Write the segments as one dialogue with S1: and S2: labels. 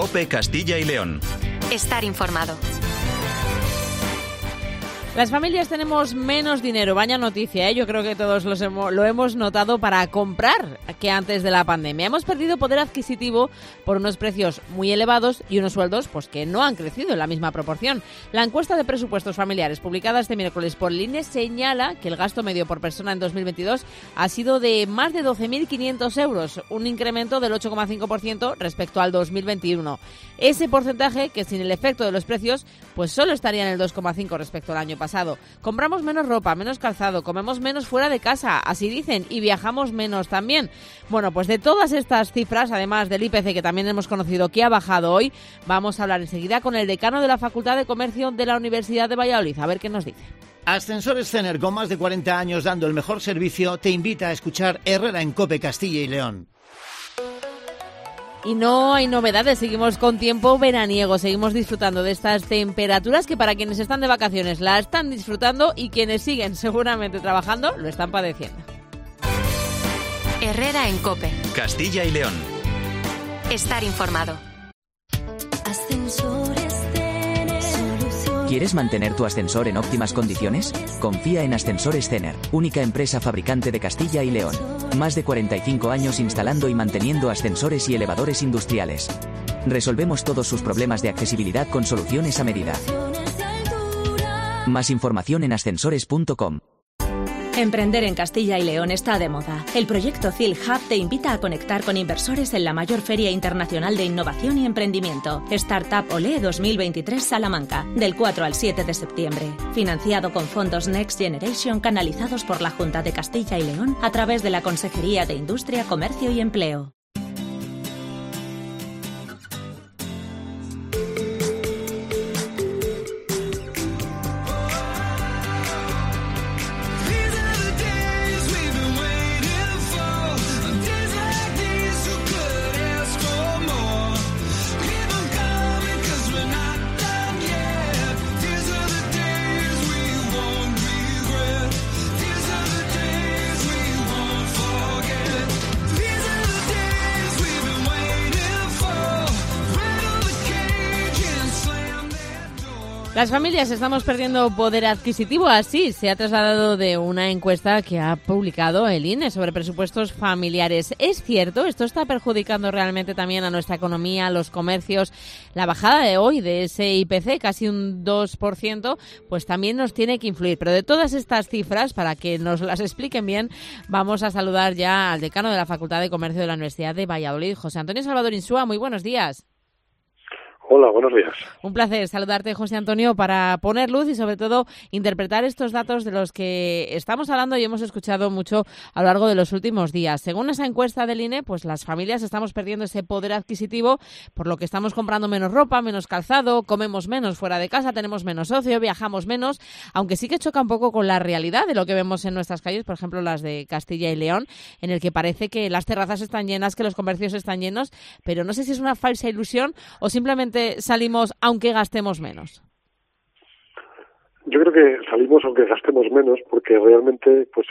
S1: COPE Castilla y León.
S2: Estar informado.
S3: Las familias tenemos menos dinero, vaya noticia, yo creo que todos lo hemos notado para comprar que antes de la pandemia. Hemos perdido poder adquisitivo por unos precios muy elevados y unos sueldos pues que no han crecido en la misma proporción. La encuesta de presupuestos familiares publicada este miércoles por el INE señala que el gasto medio por persona en 2022 ha sido de más de 12.500 euros, un incremento del 8,5% respecto al 2021. Ese porcentaje, que sin el efecto de los precios, pues solo estaría en el 2,5% respecto al año pasado. Compramos menos ropa, menos calzado, comemos menos fuera de casa, así dicen, y viajamos menos también. Bueno, pues de todas estas cifras, además del IPC que también hemos conocido que ha bajado hoy, vamos a hablar enseguida con el decano de la Facultad de Comercio de la Universidad de Valladolid, a ver qué nos dice.
S4: Ascensores Zener, con más de 40 años dando el mejor servicio, te invita a escuchar Herrera en COPE Castilla y León.
S3: Y no hay novedades, seguimos con tiempo veraniego, seguimos disfrutando de estas temperaturas que para quienes están de vacaciones la están disfrutando y quienes siguen seguramente trabajando lo están padeciendo.
S2: Herrera en COPE.
S1: Castilla y León.
S2: Estar informado.
S5: ¿Quieres mantener tu ascensor en óptimas condiciones? Confía en Ascensores Zener, única empresa fabricante de Castilla y León. Más de 45 años instalando y manteniendo ascensores y elevadores industriales. Resolvemos todos sus problemas de accesibilidad con soluciones a medida. Más información en ascensores.com.
S6: Emprender en Castilla y León está de moda. El proyecto CIL Hub te invita a conectar con inversores en la mayor feria internacional de innovación y emprendimiento, Startup OLE 2023 Salamanca, del 4 al 7 de septiembre. Financiado con fondos Next Generation canalizados por la Junta de Castilla y León a través de la Consejería de Industria, Comercio y Empleo.
S3: Las familias estamos perdiendo poder adquisitivo, así se ha trasladado de una encuesta que ha publicado el INE sobre presupuestos familiares. ¿Es cierto? ¿Esto está perjudicando realmente también a nuestra economía, a los comercios? La bajada de hoy de ese IPC, casi un 2%, pues también nos tiene que influir. Pero de todas estas cifras, para que nos las expliquen bien, vamos a saludar ya al decano de la Facultad de Comercio de la Universidad de Valladolid, José Antonio Salvador Insúa. Muy buenos días.
S7: Hola, buenos días.
S3: Un placer saludarte, José Antonio, para poner luz y sobre todo interpretar estos datos de los que estamos hablando y hemos escuchado mucho a lo largo de los últimos días. Según esa encuesta del INE, pues las familias estamos perdiendo ese poder adquisitivo, por lo que estamos comprando menos ropa, menos calzado, comemos menos fuera de casa, tenemos menos ocio, viajamos menos, aunque sí que choca un poco con la realidad de lo que vemos en nuestras calles, por ejemplo las de Castilla y León, en el que parece que las terrazas están llenas, que los comercios están llenos, pero no sé si es una falsa ilusión o simplemente salimos aunque gastemos menos.
S7: Yo creo que salimos aunque gastemos menos porque realmente pues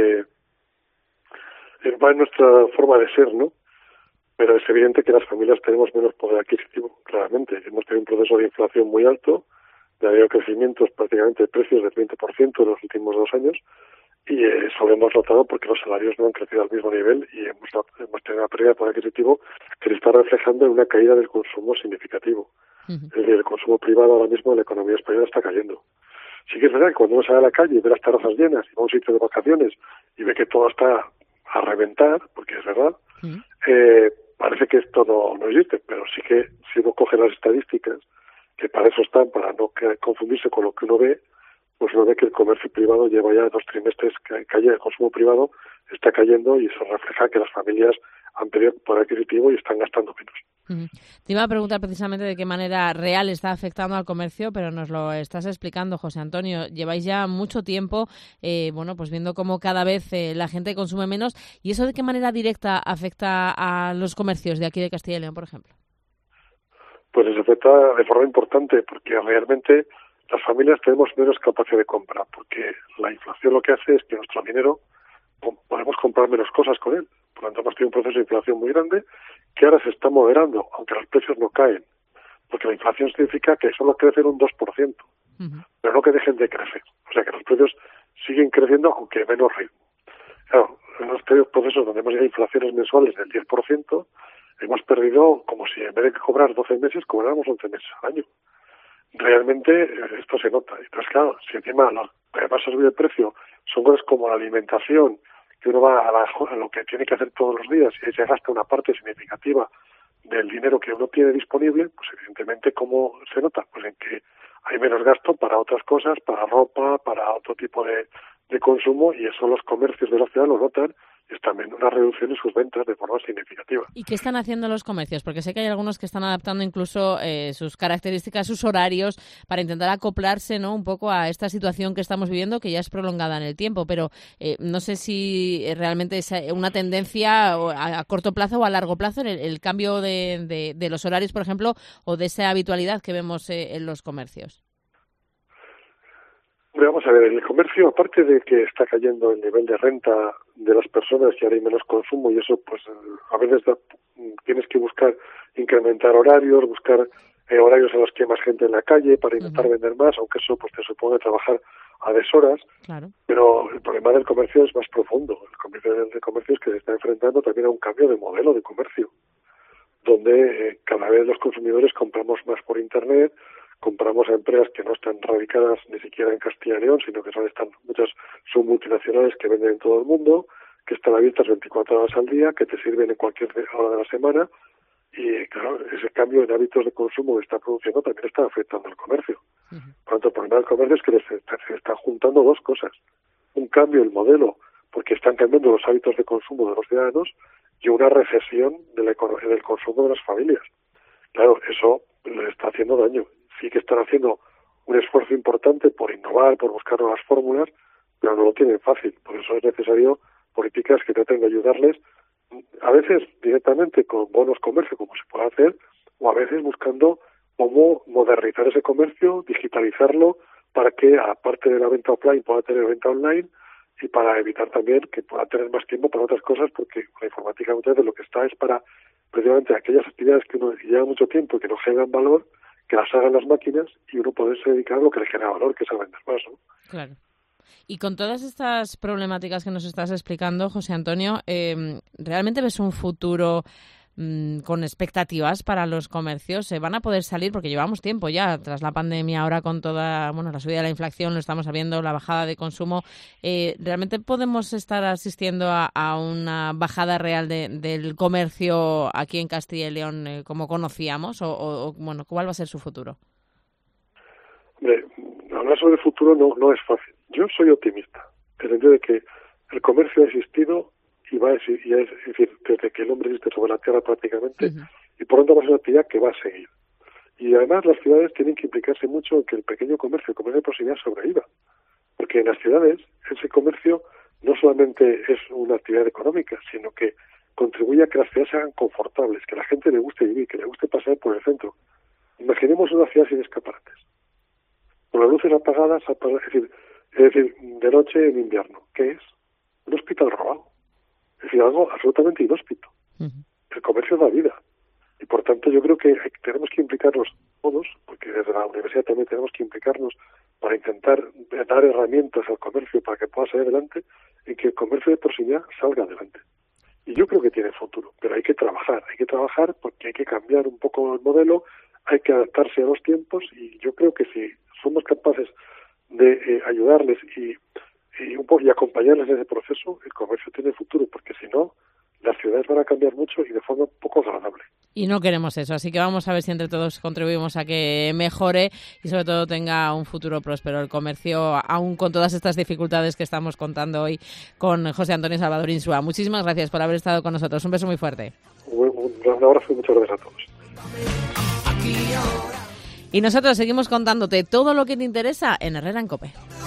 S7: va en nuestra forma de ser, ¿no? Pero es evidente que las familias tenemos menos poder adquisitivo, claramente. Hemos tenido un proceso de inflación muy alto, ha habido crecimientos prácticamente de precios del 20% en los últimos 2 años y eso lo hemos notado porque los salarios no han crecido al mismo nivel y hemos tenido una pérdida de poder adquisitivo que se está reflejando en una caída del consumo significativo. Es decir, el consumo privado ahora mismo en la economía española está cayendo. Sí que es verdad que cuando uno sale a la calle y ve las terrazas llenas y va a un sitio de vacaciones y ve que todo está a reventar, porque es verdad, parece que esto no existe, pero sí que si uno coge las estadísticas, que para eso están, para no confundirse con lo que uno ve, pues uno ve que el comercio privado lleva ya 2 trimestres el consumo privado está cayendo y eso refleja que las familias han perdido poder adquisitivo y están gastando menos.
S3: Te iba a preguntar precisamente de qué manera real está afectando al comercio, pero nos lo estás explicando, José Antonio. Lleváis ya mucho tiempo pues viendo cómo cada vez la gente consume menos, y eso de qué manera directa afecta a los comercios de aquí de Castilla y León, por ejemplo.
S7: Pues les afecta de forma importante porque realmente las familias tenemos menos capacidad de compra porque la inflación lo que hace es que nuestro dinero podemos comprar menos cosas con él. Por lo tanto, hemos tenido un proceso de inflación muy grande que ahora se está moderando, aunque los precios no caen, porque la inflación significa que solo crecen un 2%, pero no que dejen de crecer. O sea que los precios siguen creciendo, aunque a menos ritmo. Claro, hemos tenido procesos donde hemos llegado a inflaciones mensuales del 10%, hemos perdido como si en vez de cobrar 12 meses, cobráramos 11 meses al año. Realmente esto se nota. Entonces, claro, si encima lo que además ha subido el precio son cosas como la alimentación, que uno va a lo que tiene que hacer todos los días y se gasta una parte significativa del dinero que uno tiene disponible, pues evidentemente, ¿cómo se nota? Pues en que hay menos gasto para otras cosas, para ropa, para otro tipo de consumo, y eso los comercios de la ciudad lo notan, y es también una reducción en sus ventas de forma significativa.
S3: ¿Y qué están haciendo los comercios? Porque sé que hay algunos que están adaptando incluso sus características, sus horarios, para intentar acoplarse, ¿no?, un poco a esta situación que estamos viviendo, que ya es prolongada en el tiempo, pero no sé si realmente es una tendencia a corto plazo o a largo plazo el cambio de los horarios, por ejemplo, o de esa habitualidad que vemos en los comercios.
S7: Vamos a ver, el comercio, aparte de que está cayendo el nivel de renta de las personas y ahora hay menos consumo, y eso pues a veces tienes que buscar incrementar horarios, buscar horarios en los que hay más gente en la calle para intentar vender más, aunque eso pues te supone trabajar a deshoras. Claro. Pero el problema del comercio es más profundo. El comercio es que se está enfrentando también a un cambio de modelo de comercio, donde cada vez los consumidores compramos más por Internet, compramos a empresas que no están radicadas ni siquiera en Castilla y León, sino que muchas son multinacionales que venden en todo el mundo, que están abiertas 24 horas al día, que te sirven en cualquier hora de la semana, y claro, ese cambio en hábitos de consumo que está produciendo también está afectando al comercio. Por lo tanto, el problema del comercio es que se están juntando dos cosas: un cambio en el modelo, porque están cambiando los hábitos de consumo de los ciudadanos, y una recesión del consumo de las familias. Claro, eso le está haciendo daño. Sí que están haciendo un esfuerzo importante por innovar, por buscar nuevas fórmulas, pero no lo tienen fácil. Por eso es necesario políticas que traten de ayudarles, a veces directamente con bonos comercio, como se puede hacer, o a veces buscando cómo modernizar ese comercio, digitalizarlo, para que, aparte de la venta offline, pueda tener venta online, y para evitar también que pueda tener más tiempo para otras cosas, porque la informática muchas veces lo que está es para precisamente aquellas actividades que uno lleva mucho tiempo y que no generan valor, que las hagan las máquinas y uno poderse dedicar a lo que le genera valor, que es a vender más, ¿no? Claro.
S3: Y con todas estas problemáticas que nos estás explicando, José Antonio, ¿realmente ves un futuro con expectativas para los comercios? ¿Se van a poder salir? Porque llevamos tiempo ya, tras la pandemia, ahora con toda la subida de la inflación, lo estamos viendo, la bajada de consumo. ¿Realmente podemos estar asistiendo a una bajada real del comercio aquí en Castilla y León como conocíamos? ¿O cuál va a ser su futuro?
S7: Hombre, hablar sobre el futuro no es fácil. Yo soy optimista, en el sentido de que el comercio ha existido y va a existir, es decir, desde que el hombre existe sobre la tierra prácticamente, y por lo tanto va a ser una actividad que va a seguir. Y además las ciudades tienen que implicarse mucho en que el pequeño comercio, el comercio de proximidad, sobreviva. Porque en las ciudades ese comercio no solamente es una actividad económica, sino que contribuye a que las ciudades sean confortables, que a la gente le guste vivir, que le guste pasear por el centro. Imaginemos una ciudad sin escaparates, con las luces apagadas, es decir, de noche en invierno. ¿Qué es? Un hospital robado. Es decir, algo absolutamente inhóspito. El comercio da vida. Y por tanto yo creo que tenemos que implicarnos todos, porque desde la universidad también tenemos que implicarnos para intentar dar herramientas al comercio para que pueda salir adelante, y que el comercio de proximidad salga adelante. Y yo creo que tiene futuro, pero hay que trabajar porque hay que cambiar un poco el modelo, hay que adaptarse a los tiempos, y yo creo que si somos capaces de ayudarles y acompañarles en ese proceso, el comercio tiene futuro, porque si no, las ciudades van a cambiar mucho y de forma poco agradable.
S3: Y no queremos eso, así que vamos a ver si entre todos contribuimos a que mejore y sobre todo tenga un futuro próspero el comercio, aún con todas estas dificultades que estamos contando hoy con José Antonio Salvador Insúa. Muchísimas gracias por haber estado con nosotros. Un beso muy fuerte.
S7: Un abrazo y muchas gracias a todos.
S3: Y nosotros seguimos contándote todo lo que te interesa en Herrera en COPE.